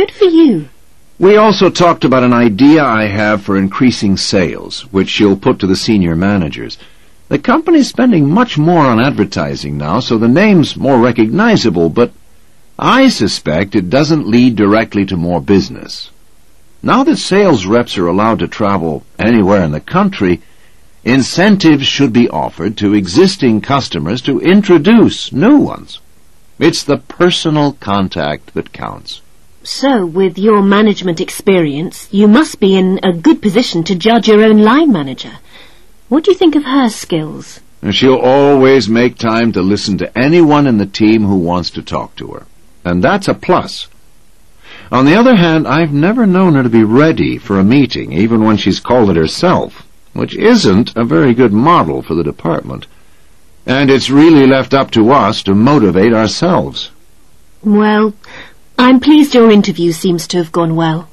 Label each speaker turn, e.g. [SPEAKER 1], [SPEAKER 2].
[SPEAKER 1] Good for you.
[SPEAKER 2] We also talked about an idea I have for increasing sales, which she'll put to the senior managers. The company's spending much more on advertising now, so the name's more recognizable, but I suspect it doesn't lead directly to more business. Now that sales reps are allowed to travel anywhere in the country, incentives should be offered to existing customers to introduce new ones. It's the personal contact that counts.
[SPEAKER 1] So, with your management experience, you must be in a good position to judge your own line manager. What do you think of her skills?
[SPEAKER 2] And she'll always make time to listen to anyone in the team who wants to talk to her. And that's a plus. On the other hand, I've never known her to be ready for a meeting, even when she's called it herself, which isn't a very good model for the department. And it's really left up to us to motivate ourselves.
[SPEAKER 1] Well, I'm pleased your interview seems to have gone well.